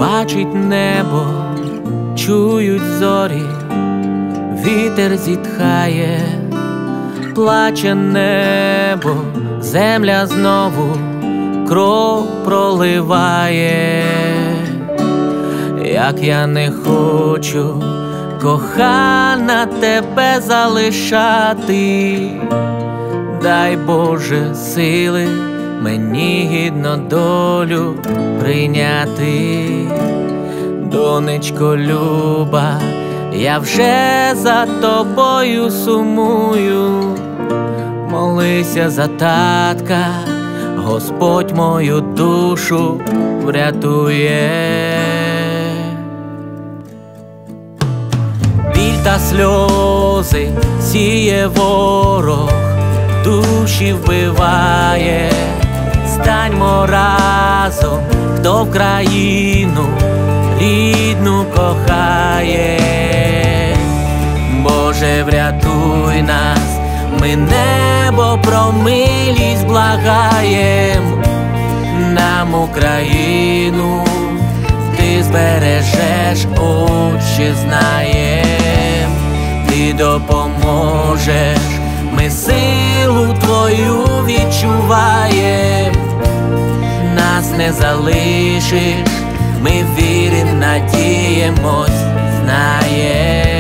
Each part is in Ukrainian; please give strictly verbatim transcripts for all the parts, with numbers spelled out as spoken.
бачить небо, чують зорі, вітер зітхає, плаче небо, земля знову кров проливає. Як я не хочу, кохана, тебе залишати, дай Боже сили мені гідно долю прийняти. Донечко люба, я вже за тобою сумую, молися за татка, Господь мою душу врятує. Біль та сльози сіє ворог, душі вбиває. Станьмо разом, хто в країну рідну кохає. Боже, врятуй нас, ми небо про милість благаєм. Нам Україну ти збережеш, очі знаєм. Ти допоможеш, ми силу твою відчуваєм. Нас не залишиш, ми вірим, надіємось, знаєм.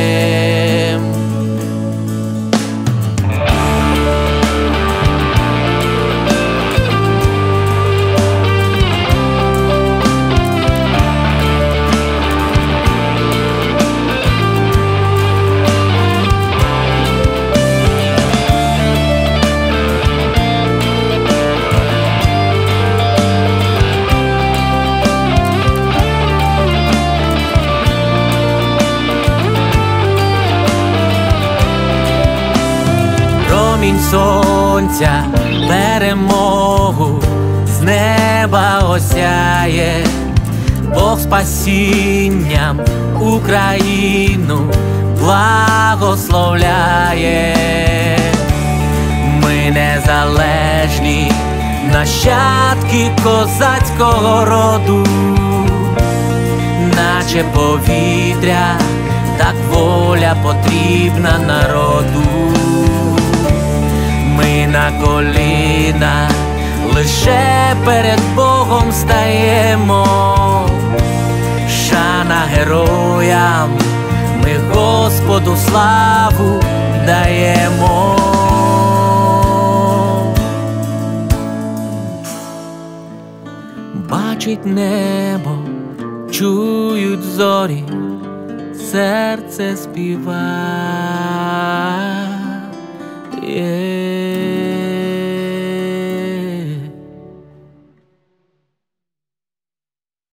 Промінь сонця перемогу з неба осяє, Бог спасінням Україну благословляє. Ми незалежні нащадки козацького роду, наче повітря, так воля потрібна народу. Ми на коліна лише перед Богом стаємо, шана героям, ми Господу славу даємо. Бачить небо, чують зорі, серце співає.